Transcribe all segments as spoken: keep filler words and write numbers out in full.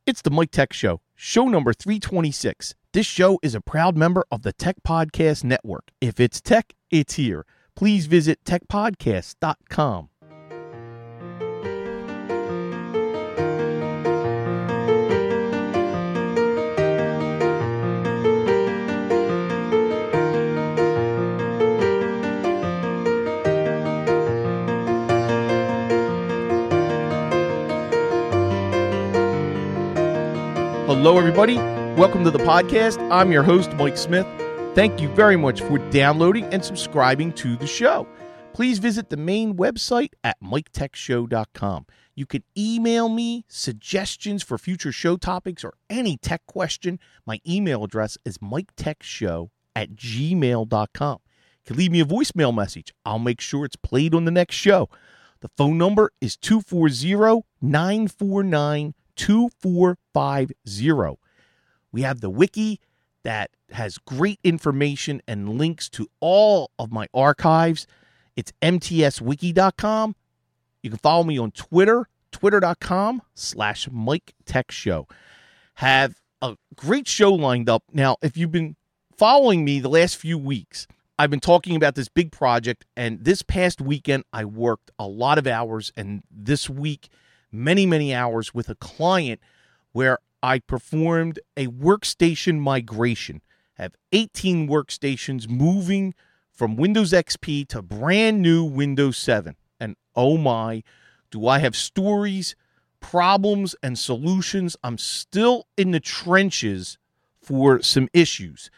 It's the Mike Tech Show, show number three twenty-six. This show is a proud member of the Tech Podcast Network. If it's tech, it's here. Please visit tech podcast dot com. Hello, everybody. Welcome to the podcast. I'm your host, Mike Smith. Thank you very much for downloading and subscribing to the show. Please visit the main website at mike tech show dot com. You can email me suggestions for future show topics or any tech question. My email address is mike tech show at gmail dot com. You can leave me a voicemail message. I'll make sure it's played on the next show. The phone number is two four zero, nine four nine, two four five zero. We have the wiki that has great information and links to all of my archives. It's m t s wiki dot com. You can follow me on Twitter, twitter dot com slash Mike Tech Show. Have a great show lined up. Now, if you've been following me the last few weeks, I've been talking about this big project, and this past weekend I worked a lot of hours, and this week many, many hours with a client where I performed a workstation migration. I have eighteen workstations moving from Windows X P to brand new Windows seven. And oh my, do I have stories, problems, and solutions. I'm still in the trenches for some issues.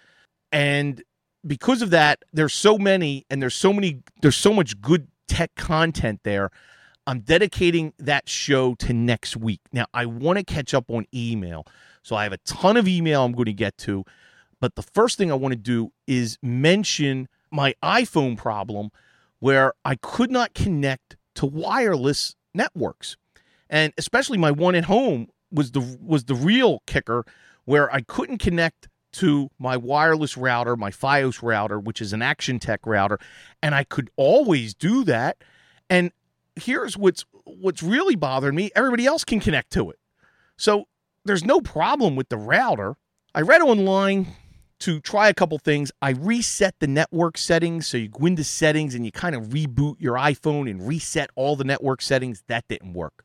And because of that, there's so many, and there's so many, there's so much good tech content there. I'm dedicating that show to next week. Now, I want to catch up on email, so I have a ton of email I'm going to get to, but the first thing I want to do is mention my iPhone problem where I could not connect to wireless networks, and especially my one at home was the was the real kicker, where I couldn't connect to my wireless router, my Fios router, which is an ActionTech router, and I could always do that, and here's what's what's really bothering me. Everybody else can connect to it. So there's no problem with the router. I read online to try a couple things. I reset the network settings. So you go into settings and you kind of reboot your iPhone and reset all the network settings. That didn't work.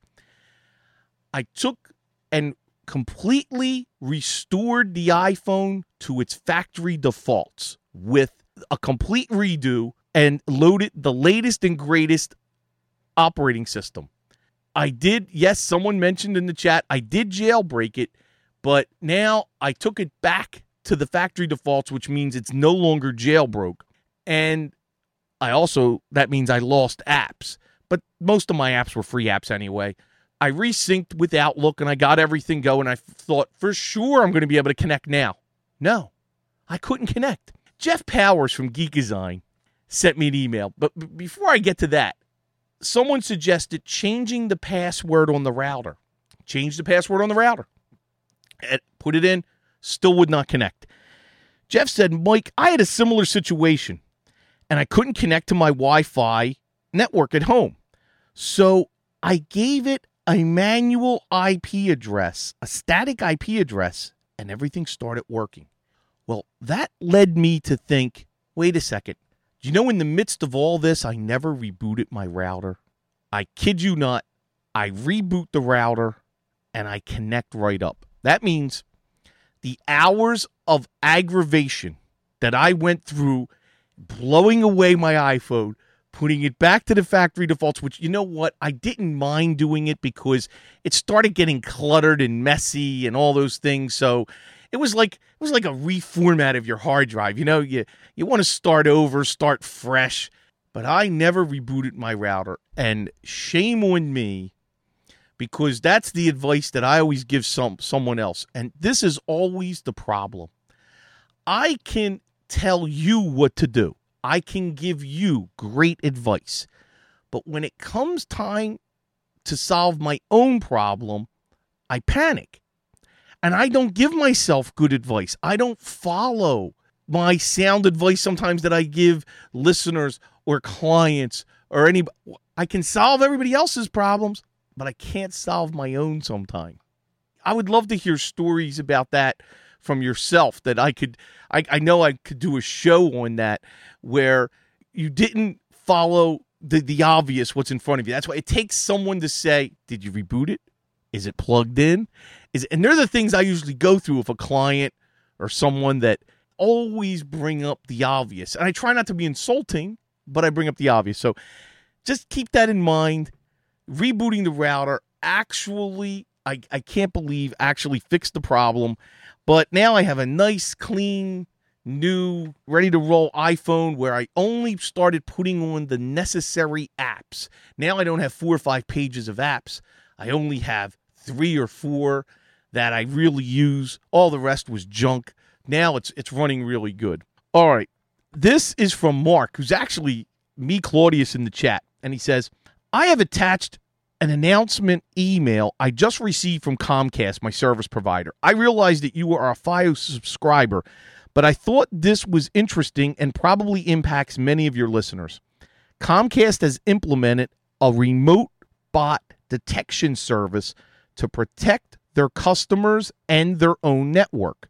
I took and completely restored the iPhone to its factory defaults with a complete redo and loaded the latest and greatest operating system. I did, yes, someone mentioned in the chat, I did jailbreak it, but now I took it back to the factory defaults, which means it's no longer jailbroke. And I also, that means I lost apps, but most of my apps were free apps anyway. I resynced with Outlook and I got everything going. I thought for sure I'm going to be able to connect now. No, I couldn't connect. Jeff Powers from Geek Design sent me an email, but before I get to that, someone suggested changing the password on the router. Change the password on the router. And put it in, still would not connect. Jeff said, Mike, I had a similar situation, and I couldn't connect to my Wi-Fi network at home. So I gave it a manual I P address, a static I P address, and everything started working. Well, that led me to think, wait a second. You know, in the midst of all this, I never rebooted my router. I kid you not, I reboot the router and I connect right up. That means the hours of aggravation that I went through blowing away my iPhone, putting it back to the factory defaults, which, you know what, I didn't mind doing it because it started getting cluttered and messy and all those things. So It was like it was like a reformat of your hard drive. You know, you, you want to start over, start fresh. But I never rebooted my router. And shame on me, because that's the advice that I always give some someone else. And this is always the problem. I can tell you what to do. I can give you great advice. But when it comes time to solve my own problem, I panic. And I don't give myself good advice. I don't follow my sound advice sometimes that I give listeners or clients or anybody. I can solve everybody else's problems, but I can't solve my own sometimes. I would love to hear stories about that from yourself, that I could, I, I know I could do a show on that where you didn't follow the, the obvious, what's in front of you. That's why it takes someone to say, did you reboot it? Is it plugged in? Is it, and they're the things I usually go through with a client or someone that always bring up the obvious. And I try not to be insulting, but I bring up the obvious. So just keep that in mind. Rebooting the router actually, I, I can't believe, actually fixed the problem. But now I have a nice, clean, new, ready-to-roll iPhone where I only started putting on the necessary apps. Now I don't have four or five pages of apps. I only have three or four that I really use. All the rest was junk. Now it's it's running really good. All right. This is from Mark, who's actually me, Claudius, in the chat. And he says, I have attached an announcement email I just received from Comcast, my service provider. I realized that you are a Fios subscriber, but I thought this was interesting and probably impacts many of your listeners. Comcast has implemented a remote bot detection service to protect their customers and their own network.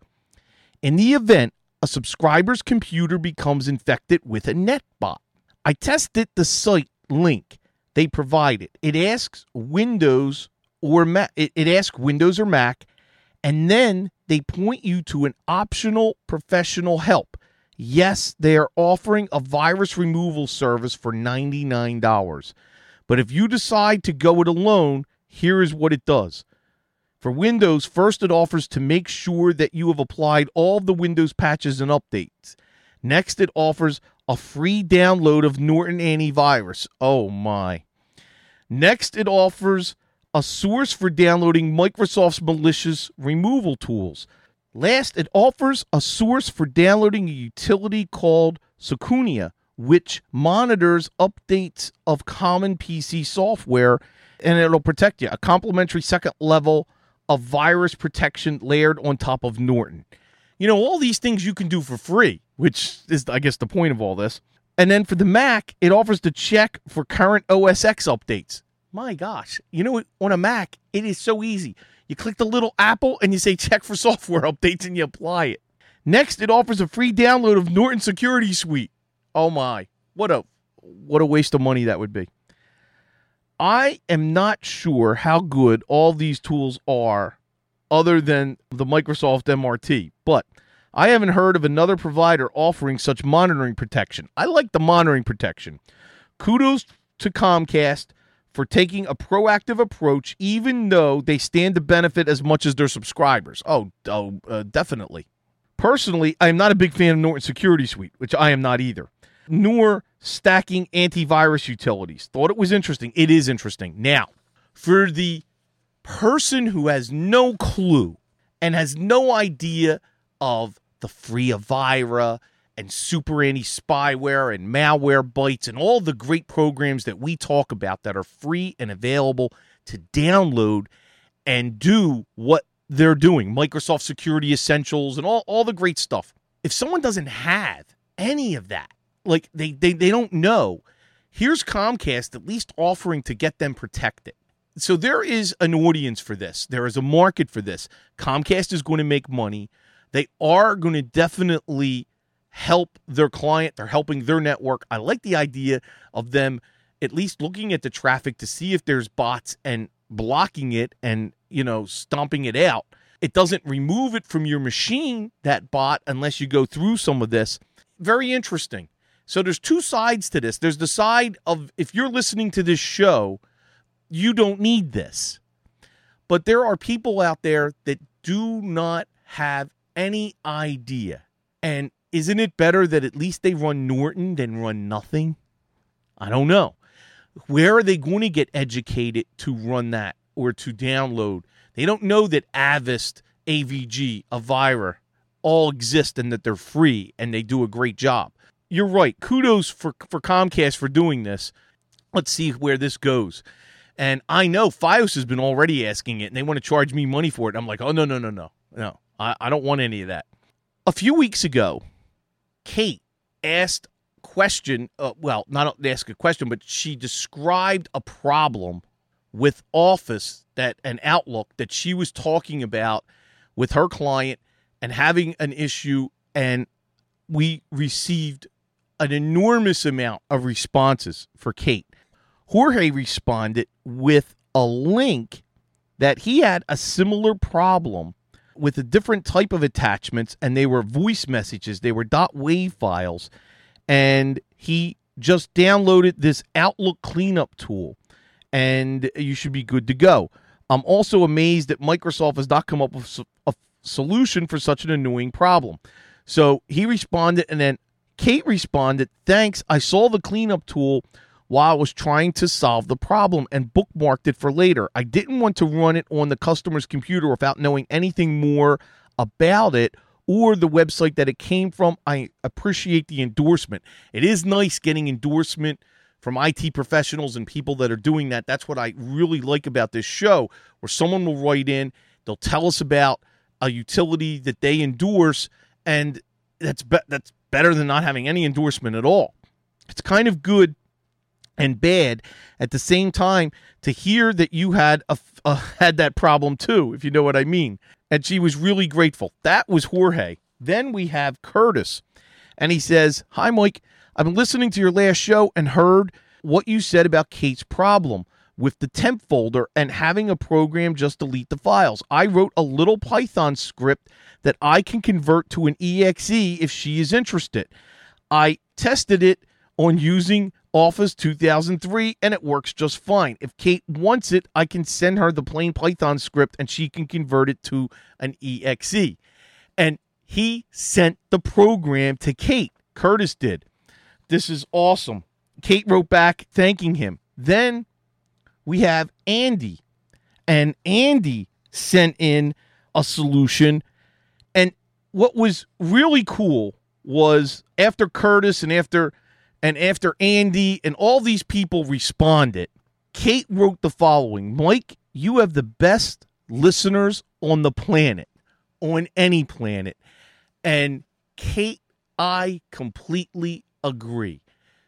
In the event a subscriber's computer becomes infected with a net bot, I tested the site link they provided. It asks Windows or Mac. It, it asks Windows or Mac, and then they point you to an optional professional help. Yes, they are offering a virus removal service for ninety-nine dollars. But if you decide to go it alone, here is what it does. For Windows, first it offers to make sure that you have applied all of the Windows patches and updates. Next, it offers a free download of Norton Antivirus. Oh my. Next, it offers a source for downloading Microsoft's malicious removal tools. Last, it offers a source for downloading a utility called Secunia, which monitors updates of common P C software, and it'll protect you. A complimentary second level of virus protection layered on top of Norton. You know, all these things you can do for free, which is, I guess, the point of all this. And then for the Mac, it offers to check for current O S X updates. My gosh. You know, on a Mac, it is so easy. You click the little apple and you say check for software updates and you apply it. Next, it offers a free download of Norton Security Suite. Oh my. What a what a waste of money that would be. I am not sure how good all these tools are other than the Microsoft M R T, but I haven't heard of another provider offering such monitoring protection. I like the monitoring protection. Kudos to Comcast for taking a proactive approach, even though they stand to benefit as much as their subscribers. Oh, oh uh, definitely. Personally, I am not a big fan of Norton Security Suite, which I am not either, nor stacking antivirus utilities. Thought it was interesting. It is interesting. Now, for the person who has no clue and has no idea of the free Avira and super anti-spyware and Malwarebytes and all the great programs that we talk about that are free and available to download and do what they're doing, Microsoft Security Essentials and all, all the great stuff. If someone doesn't have any of that, like they, they, they don't know, here's Comcast at least offering to get them protected. So there is an audience for this. There is a market for this. Comcast is going to make money. They are going to definitely help their client. They're helping their network. I like the idea of them at least looking at the traffic to see if there's bots and blocking it and, you know, stomping it out. It doesn't remove it from your machine, that bot, unless you go through some of this. Very interesting. So there's two sides to this. There's the side of if you're listening to this show, you don't need this. But there are people out there that do not have any idea. And isn't it better that at least they run Norton than run nothing? I don't know. Where are they going to get educated to run that or to download? They don't know that Avast, A V G, Avira all exist and that they're free and they do a great job. You're right. Kudos for, for Comcast for doing this. Let's see where this goes. And I know Fios has been already asking it, and they want to charge me money for it. I'm like, oh, no, no, no, no. No, I, I don't want any of that. A few weeks ago, Kate asked a question. Uh, well, not ask a question, but she described a problem with Office that and Outlook that she was talking about with her client and having an issue, and we received an enormous amount of responses for Kate. Jorge responded with a link that he had a similar problem with a different type of attachments, and they were voice messages. They were .wav files, and he just downloaded this Outlook cleanup tool, and you should be good to go. I'm also amazed that Microsoft has not come up with a solution for such an annoying problem. So he responded, and then Kate responded, thanks, I saw the cleanup tool while I was trying to solve the problem and bookmarked it for later. I didn't want to run it on the customer's computer without knowing anything more about it or the website that it came from. I appreciate the endorsement. It is nice getting endorsement from I T professionals and people that are doing that. That's what I really like about this show, where someone will write in, they'll tell us about a utility that they endorse, and that's be- that's better than not having any endorsement at all. It's kind of good and bad at the same time to hear that you had a, a had that problem too, if you know what I mean. And she was really grateful. That was Jorge. Then we have Curtis, and he says, hi, Mike. I've been listening to your last show and heard what you said about Kate's problem with the temp folder and having a program just delete the files. I wrote a little Python script that I can convert to an E X E if she is interested. I tested it on using Office two thousand three, and it works just fine. If Kate wants it, I can send her the plain Python script, and she can convert it to an E X E. And he sent the program to Kate. Curtis did. This is awesome. Kate wrote back thanking him. Then we have Andy, and Andy sent in a solution. And what was really cool was after Curtis and after and after Andy and all these people responded, Kate wrote the following: Mike, you have the best listeners on the planet, on any planet. And Kate, I completely agree.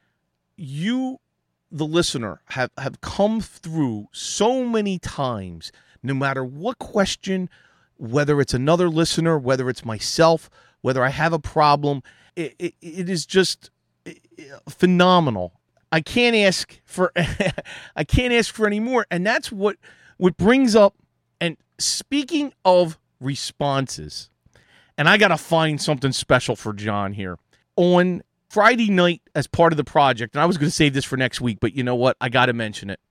You, the listener, have, have come through so many times, no matter what question, whether it's another listener, whether it's myself, whether I have a problem, it, it, it is just phenomenal. I can't ask for I can't ask for any more. And that's what, what brings up, and speaking of responses, and I got to find something special for John here. On Friday night, as part of the project, and I was going to save this for next week, but you know what? I got to mention it.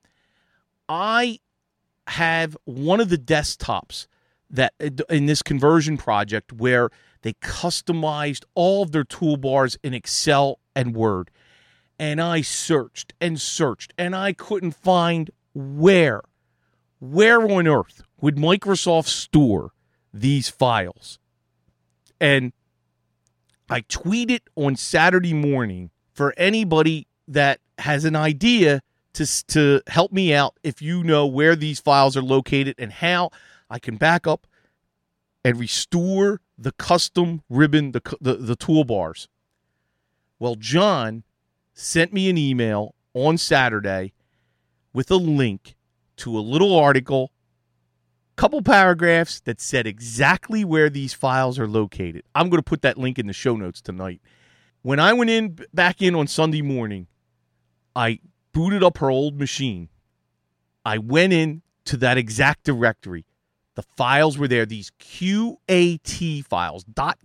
I have one of the desktops that in this conversion project where they customized all of their toolbars in Excel and Word. And I searched and searched, and I couldn't find where, where on earth would Microsoft store these files. And I tweeted on Saturday morning for anybody that has an idea to, to help me out if you know where these files are located and how I can back up and restore the custom ribbon, the, the, the toolbars. Well, John sent me an email on Saturday with a link to a little article, couple paragraphs that said exactly where these files are located. I'm going to put that link in the show notes tonight. When I went in back in on Sunday morning, I booted up her old machine. I went in to that exact directory. The files were there, these Q A T files,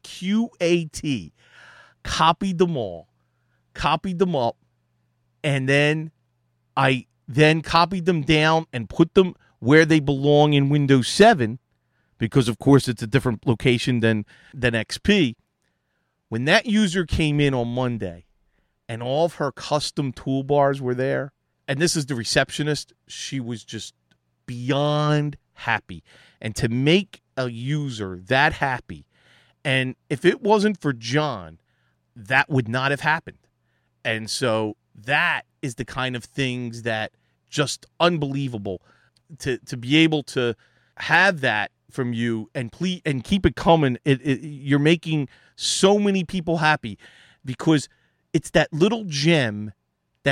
.qat. Copied them all, copied them up, and then I then copied them down and put them where they belong in Windows seven, because, of course, it's a different location than, than X P. When that user came in on Monday and all of her custom toolbars were there, and this is the receptionist, she was just beyond happy. And to make a user that happy, and if it wasn't for John, that would not have happened. And so that is the kind of things that just unbelievable to to be able to have that from you and please and keep it coming. It, it, you're making so many people happy because it's that little gem that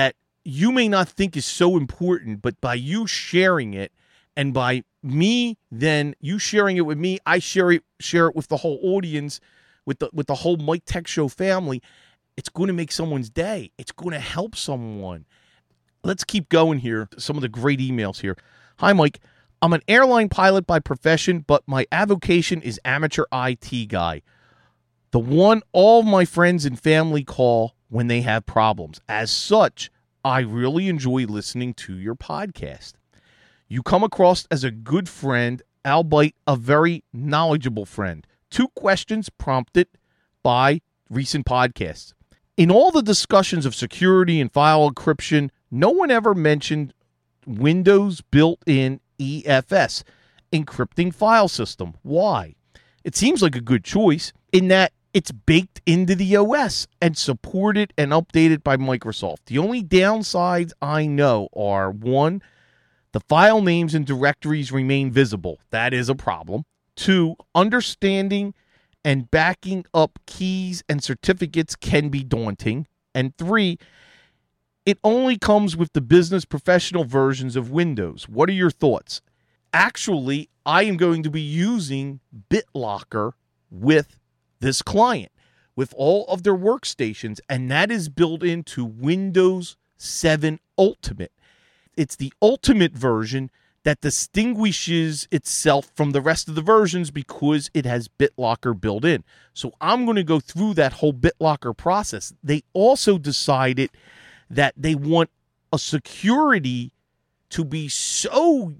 you may not think is so important, but by you sharing it and by me, then you sharing it with me, I share it, share it with the whole audience, with the with the whole Mike Tech Show family, it's going to make someone's day. It's going to help someone. Let's keep going here. Some of the great emails here. Hi, Mike. I'm an airline pilot by profession, but my avocation is amateur I T guy. The one all my friends and family call when they have problems. As such, I really enjoy listening to your podcast. You come across as a good friend, albeit a very knowledgeable friend. Two questions prompted by recent podcasts. In all the discussions of security and file encryption, no one ever mentioned Windows built-in E F S, encrypting file system. Why? It seems like a good choice in that it's baked into the O S and supported and updated by Microsoft. The only downsides I know are, one, the file names and directories remain visible. That is a problem. Two, understanding and backing up keys and certificates can be daunting. And three, it only comes with the business professional versions of Windows. What are your thoughts? Actually, I am going to be using BitLocker with this client, with all of their workstations, and that is built into Windows seven Ultimate. It's the Ultimate version that distinguishes itself from the rest of the versions because it has BitLocker built in. So I'm going to go through that whole BitLocker process. They also decided that they want a security to be so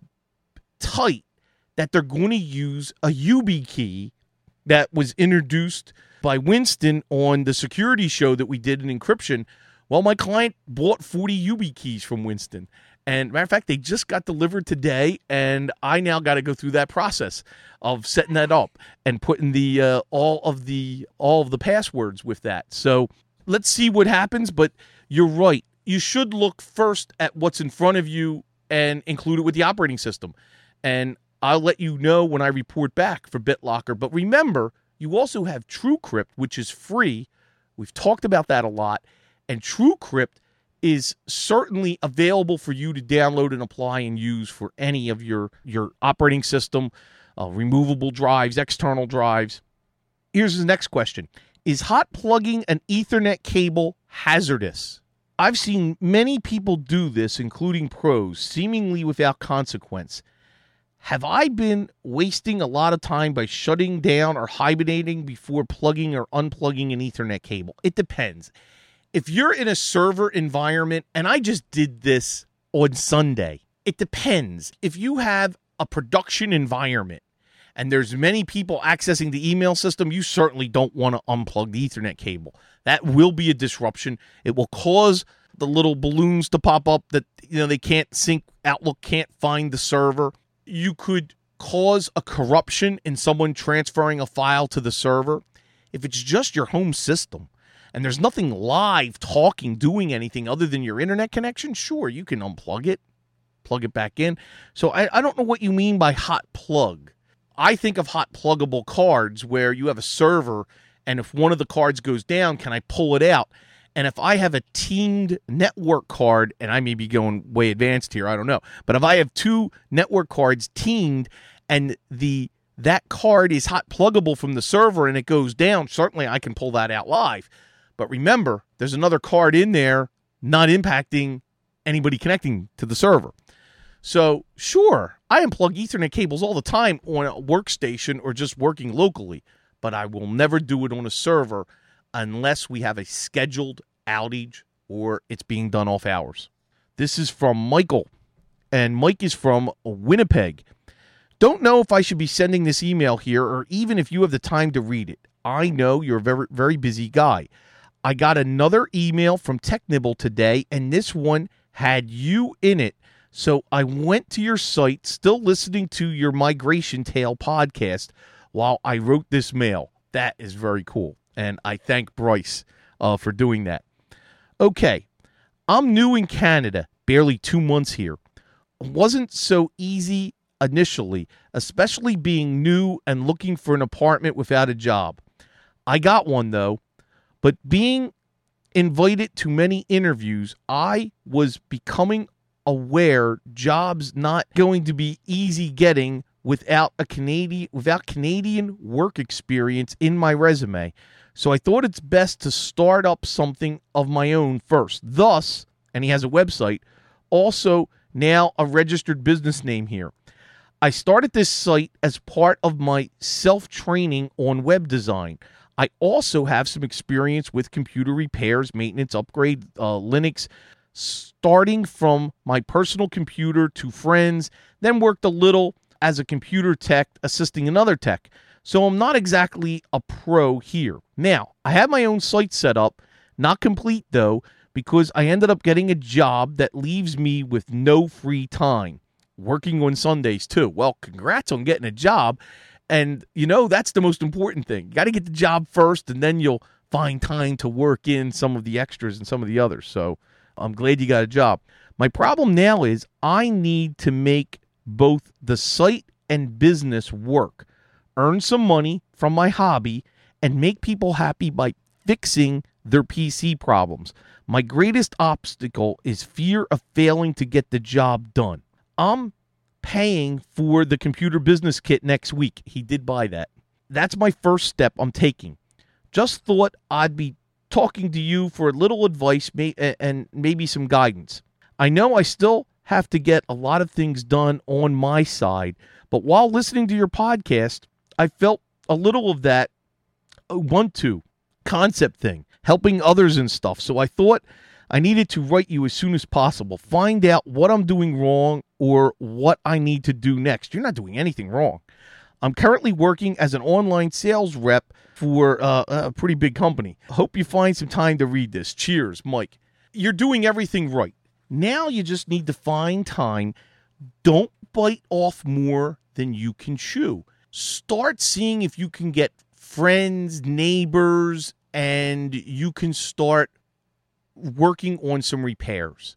tight that they're going to use a YubiKey that was introduced by Winston on the security show that we did in encryption. Well, my client bought forty YubiKeys from Winston. And matter of fact, they just got delivered today, and I now got to go through that process of setting that up and putting the uh, all of the all of the passwords with that. So let's see what happens. But you're right. You should look first at what's in front of you and include it with the operating system. And I'll let you know when I report back for BitLocker. But remember, you also have TrueCrypt, which is free. We've talked about that a lot. And TrueCrypt is certainly available for you to download and apply and use for any of your, your operating system, uh, removable drives, external drives. Here's the next question. Is hot plugging an Ethernet cable hazardous? I've seen many people do this, including pros, seemingly without consequence. Have I been wasting a lot of time by shutting down or hibernating before plugging or unplugging an Ethernet cable? It depends. If you're in a server environment, and I just did this on Sunday, it depends. If you have a production environment and there's many people accessing the email system, you certainly don't want to unplug the Ethernet cable. That will be a disruption. It will cause the little balloons to pop up that, you know, they can't sync. Outlook can't find the server. You could cause a corruption in someone transferring a file to the server. If it's just your home system and there's nothing live talking, doing anything other than your internet connection, sure, you can unplug it, plug it back in. So I, I don't know what you mean by hot plug. I think of hot pluggable cards where you have a server, and if one of the cards goes down, can I pull it out? And if I have a teamed network card, and I may be going way advanced here, I don't know. But if I have two network cards teamed and the that card is hot pluggable from the server and it goes down, certainly I can pull that out live. But remember, there's another card in there not impacting anybody connecting to the server. So, sure, I unplug Ethernet cables all the time on a workstation or just working locally, but I will never do it on a server unless we have a scheduled outage or it's being done off hours. This is from Michael, and Mike is from Winnipeg. Don't know if I should be sending this email here or even if you have the time to read it. I know you're a very, very busy guy. I got another email from TechNibble today, and this one had you in it. So I went to your site, still listening to your Migration Tale podcast while I wrote this mail. That is very cool, and I thank Bryce uh, for doing that. Okay, I'm new in Canada, barely two months here. It wasn't so easy initially, especially being new and looking for an apartment without a job. I got one, though. But being invited to many interviews, I was becoming aware jobs not going to be easy getting without a Canadian without Canadian work experience in my resume. So I thought it's best to start up something of my own first. Thus, and he has a website, also now a registered business name here. I started this site as part of my self-training on web design. I also have some experience with computer repairs, maintenance, upgrade, uh, Linux, starting from my personal computer to friends, then worked a little as a computer tech assisting another tech. So I'm not exactly a pro here. Now, I have my own site set up, not complete though, because I ended up getting a job that leaves me with no free time, working on Sundays too. Well, congrats on getting a job. And, you know, that's the most important thing. You got to get the job first, and then you'll find time to work in some of the extras and some of the others. So I'm glad you got a job. My problem now is I need to make both the site and business work, earn some money from my hobby, and make people happy by fixing their P C problems. My greatest obstacle is fear of failing to get the job done. I'm paying for the computer business kit next week. He did buy that. That's my first step I'm taking. Just thought I'd be talking to you for a little advice may, and maybe some guidance. I know I still have to get a lot of things done on my side, but while listening to your podcast, I felt a little of that want to concept thing, helping others and stuff. So I thought I needed to write you as soon as possible, find out what I'm doing wrong or what I need to do next. You're not doing anything wrong. I'm currently working as an online sales rep for uh, a pretty big company. Hope you find some time to read this. Cheers, Mike. You're doing everything right. Now you just need to find time. Don't bite off more than you can chew. Start seeing if you can get friends, neighbors, and you can start working on some repairs.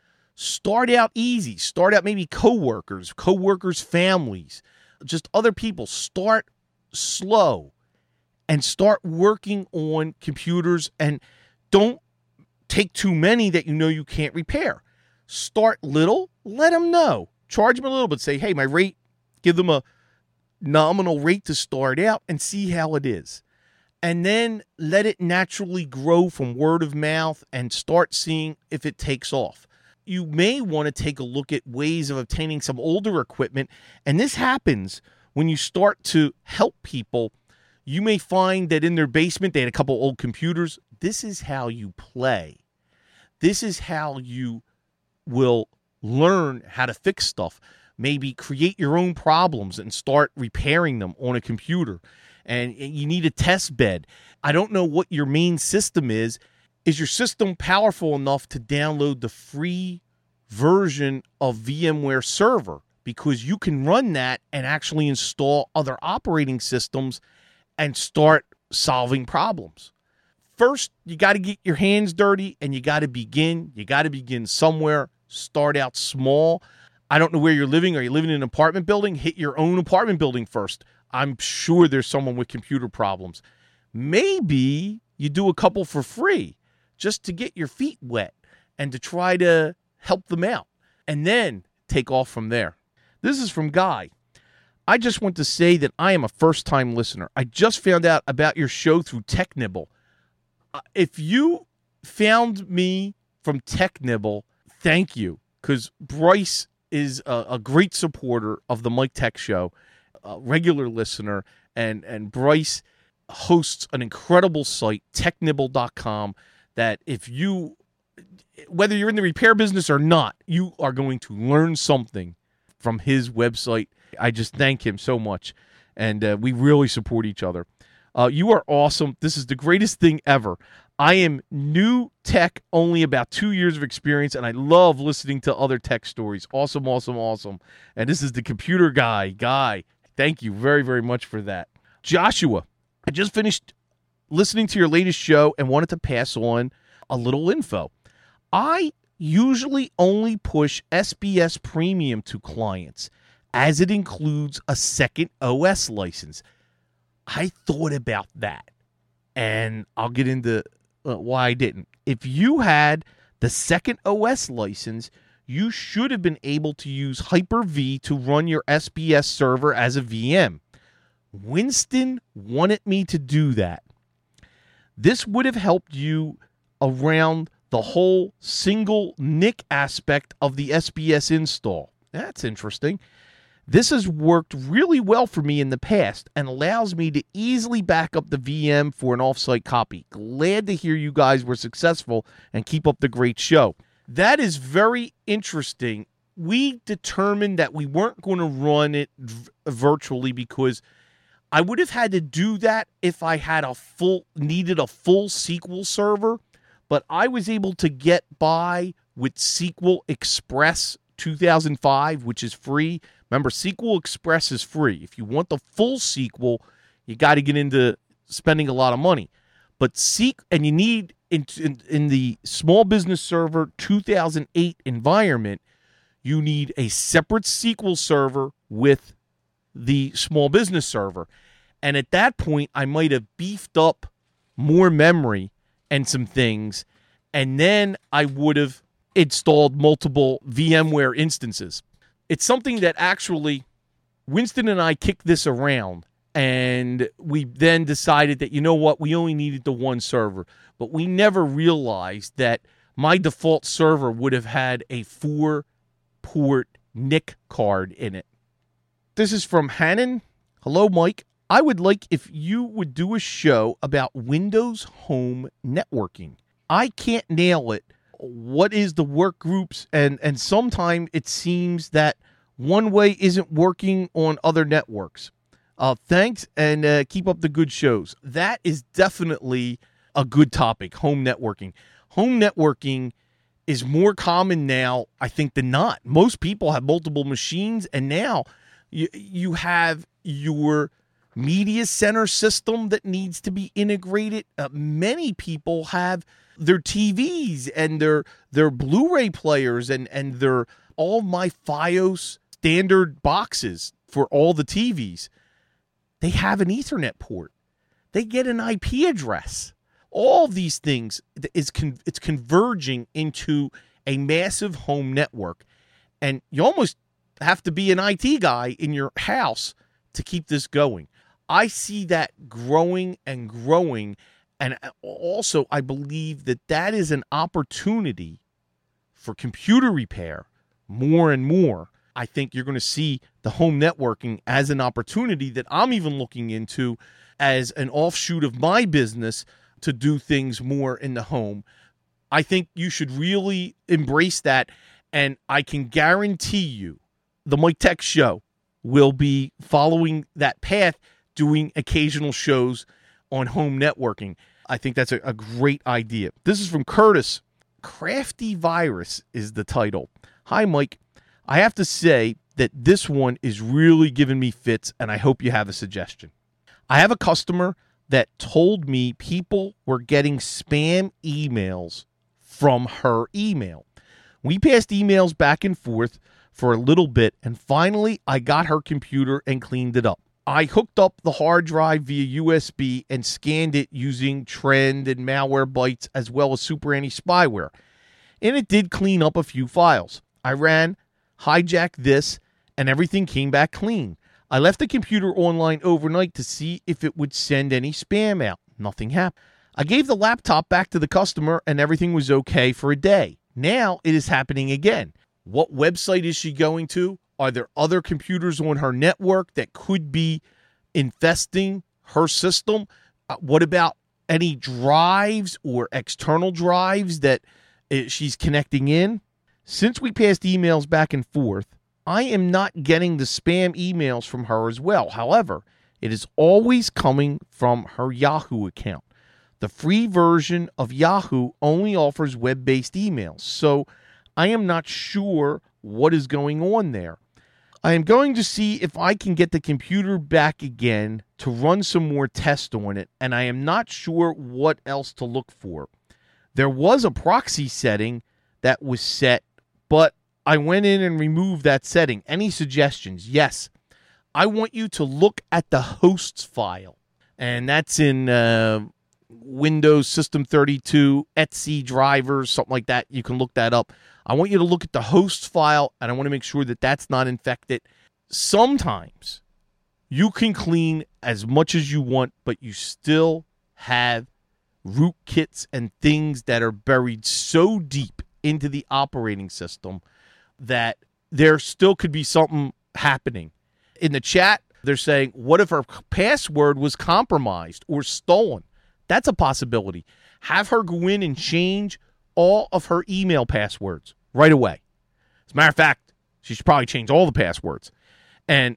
Start out easy. Start out maybe coworkers, coworkers' families, just other people. Start slow and start working on computers, and don't take too many that you know you can't repair. Start little, let them know. Charge them a little bit. Say, hey, my rate, give them a nominal rate to start out and see how it is. And then let it naturally grow from word of mouth and start seeing if it takes off. You may want to take a look at ways of obtaining some older equipment. And this happens when you start to help people. You may find that in their basement, they had a couple old computers. This is how you play. This is how you will learn how to fix stuff. Maybe create your own problems and start repairing them on a computer. And you need a test bed. I don't know what your main system is. Is your system powerful enough to download the free version of VMware Server? Because you can run that and actually install other operating systems and start solving problems. First, you got to get your hands dirty and you got to begin. You got to begin somewhere. Start out small. I don't know where you're living. Are you living in an apartment building? Hit your own apartment building first. I'm sure there's someone with computer problems. Maybe you do a couple for free just to get your feet wet and to try to help them out, and then take off from there. This is from Guy. I just want to say that I am a first-time listener. I just found out about your show through TechNibble. Uh, if you found me from TechNibble, thank you, because Bryce is a, a great supporter of the Mike Tech Show, a regular listener, and, and Bryce hosts an incredible site, technibble dot com, that if you, whether you're in the repair business or not, you are going to learn something from his website. I just thank him so much, and uh, we really support each other. Uh, you are awesome. This is the greatest thing ever. I am new tech, only about two years of experience, and I love listening to other tech stories. Awesome, awesome, awesome. And this is the computer guy, Guy. Thank you very, very much for that. Joshua, I just finished listening to your latest show and wanted to pass on a little info. I usually only push S B S Premium to clients, as it includes a second O S license. I thought about that, and I'll get into uh, why I didn't. if you had the second O S license, you should have been able to use Hyper-V to run your S B S server as a V M. Winston wanted me to do that. This would have helped you around the whole single N I C aspect of the S B S install. That's interesting. This has worked really well for me in the past and allows me to easily back up the V M for an offsite copy. Glad to hear you guys were successful and keep up the great show. That is very interesting. We determined that we weren't going to run it v- virtually because I would have had to do that if I had a full needed a full S Q L server, but I was able to get by with S Q L Express two thousand five, which is free. Remember, S Q L Express is free. If you want the full S Q L, you got to get into spending a lot of money. But S Q L, and you need in, in, in the Small Business Server two thousand eight environment, you need a separate S Q L server with the Small Business Server. And at that point, I might have beefed up more memory and some things, and then I would have installed multiple VMware instances. It's something that actually Winston and I kicked this around, and we then decided that, you know what, we only needed the one server. But we never realized that my default server would have had a four-port N I C card in it. This is from Hannon. Hello, Mike. I would like if you would do a show about Windows Home networking. I can't nail it. What is the work groups? And, and sometimes it seems that one way isn't working on other networks. Uh, thanks, and uh, keep up the good shows. That is definitely a good topic, home networking. Home networking is more common now, I think, than not. Most people have multiple machines, and now you, you have your media center system that needs to be integrated. Uh, many people have their T Vs and their their Blu-ray players and, and their all my FiOS standard boxes for all the T Vs. They have an Ethernet port. They get an I P address. All of these things is con- it's converging into a massive home network. And you almost have to be an I T guy in your house to keep this going. I see that growing and growing. And also, I believe that that is an opportunity for computer repair more and more. I think you're going to see the home networking as an opportunity that I'm even looking into as an offshoot of my business to do things more in the home. I think you should really embrace that, and I can guarantee you the Mike Tech Show will be following that path, doing occasional shows on home networking. I think that's a, a great idea. This is from Curtis. Crafty Virus is the title. Hi, Mike. I have to say that this one is really giving me fits, and I hope you have a suggestion. I have a customer that told me people were getting spam emails from her email. We passed emails back and forth for a little bit, and finally I got her computer and cleaned it up. I hooked up the hard drive via U S B and scanned it using Trend and Malwarebytes as well as Super Anti-Spyware, and it did clean up a few files. I ran hijack this, and everything came back clean. I left the computer online overnight to see if it would send any spam out. Nothing happened. I gave the laptop back to the customer, and everything was okay for a day. Now it is happening again. What website is she going to? Are there other computers on her network that could be infesting her system? Uh, what about any drives or external drives that uh, she's connecting in? Since we passed emails back and forth, I am not getting the spam emails from her as well. However, it is always coming from her Yahoo account. The free version of Yahoo only offers web-based emails, so I am not sure what is going on there. I am going to see if I can get the computer back again to run some more tests on it, and I am not sure what else to look for. There was a proxy setting that was set, but I went in and removed that setting. Any suggestions? Yes. I want you to look at the hosts file, and that's in uh, Windows System thirty-two, Etsy drivers, something like that. You can look that up. I want you to look at the host file, and I want to make sure that that's not infected. Sometimes you can clean as much as you want, but you still have rootkits and things that are buried so deep into the operating system that there still could be something happening. In the chat, they're saying, what if her password was compromised or stolen? That's a possibility. Have her go in and change all of her email passwords right away. As a matter of fact, she should probably change all the passwords. And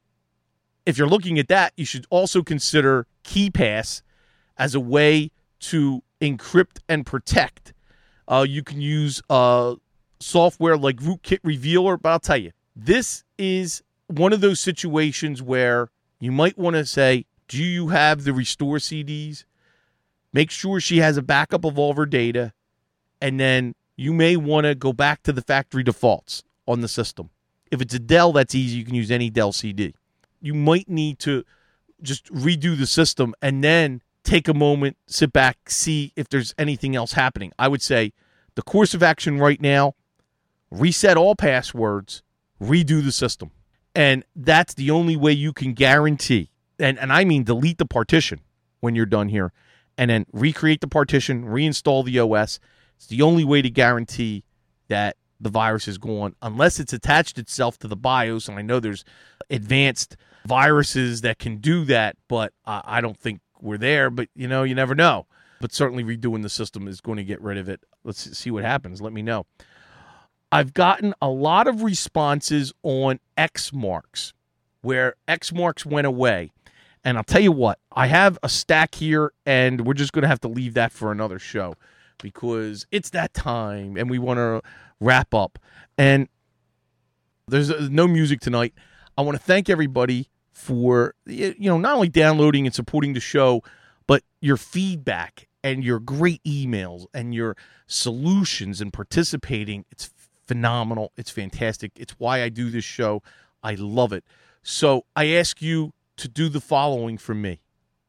if you're looking at that, you should also consider KeePass as a way to encrypt and protect. Uh, you can use uh, software like Rootkit Revealer, but I'll tell you, this is one of those situations where you might want to say, do you have the restore C Ds? Make sure she has a backup of all of her data, and then you may want to go back to the factory defaults on the system. If it's a Dell, that's easy. You can use any Dell C D. You might need to just redo the system and then take a moment, sit back, see if there's anything else happening. I would say the course of action right now, reset all passwords, redo the system. And that's the only way you can guarantee, and, and I mean delete the partition when you're done here, and then recreate the partition, reinstall the O S. It's the only way to guarantee that the virus is gone, unless it's attached itself to the BIOS. And I know there's advanced viruses that can do that, but uh, I don't think we're there. But, you know, you never know. But certainly redoing the system is going to get rid of it. Let's see what happens. Let me know. I've gotten a lot of responses on X marks, where X marks went away. And I'll tell you what, I have a stack here, and we're just going to have to leave that for another show because it's that time, and we want to wrap up. And there's no music tonight. I want to thank everybody for, you know, not only downloading and supporting the show, but your feedback and your great emails and your solutions and participating. It's phenomenal. It's fantastic. It's why I do this show. I love it. So I ask you to do the following for me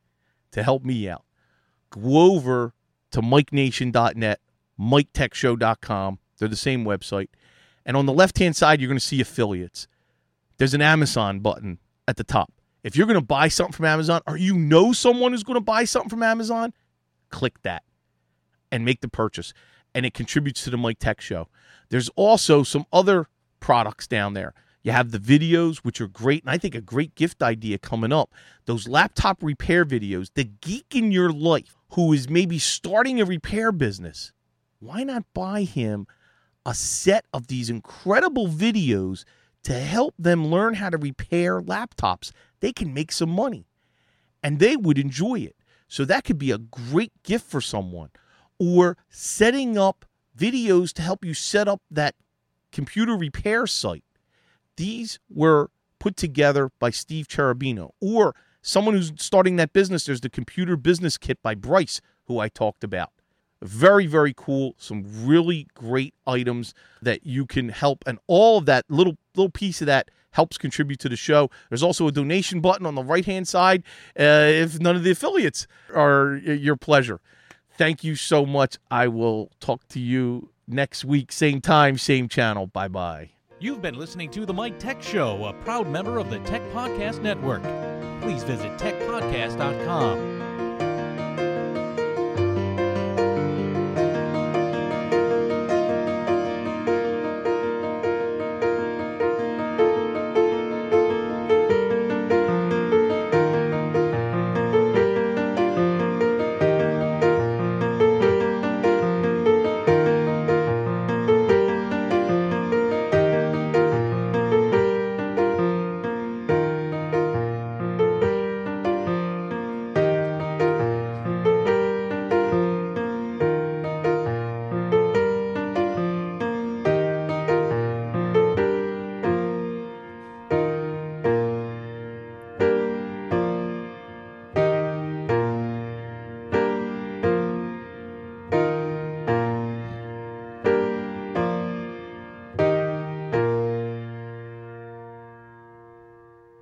to help me out. Go over to mike nation dot net, mike tech show dot com. They're the same website. And on the left-hand side, you're going to see affiliates. There's an Amazon button at the top. If you're going to buy something from Amazon, or you know someone who's going to buy something from Amazon, click that and make the purchase. And it contributes to the Mike Tech Show. There's also some other products down there. You have the videos, which are great, and I think a great gift idea coming up. Those laptop repair videos, the geek in your life who is maybe starting a repair business, why not buy him a set of these incredible videos to help them learn how to repair laptops? They can make some money, and they would enjoy it. So that could be a great gift for someone. Or setting up videos to help you set up that computer repair site. These were put together by Steve Cherubino. Or someone who's starting that business, there's the Computer Business Kit by Bryce, who I talked about. Very, very cool. Some really great items that you can help. And all of that little little piece of that helps contribute to the show. There's also a donation button on the right-hand side uh, if none of the affiliates are your pleasure. Thank you so much. I will talk to you next week. Same time, same channel. Bye-bye. You've been listening to The Mike Tech Show, a proud member of the Tech Podcast Network. Please visit tech podcast dot com.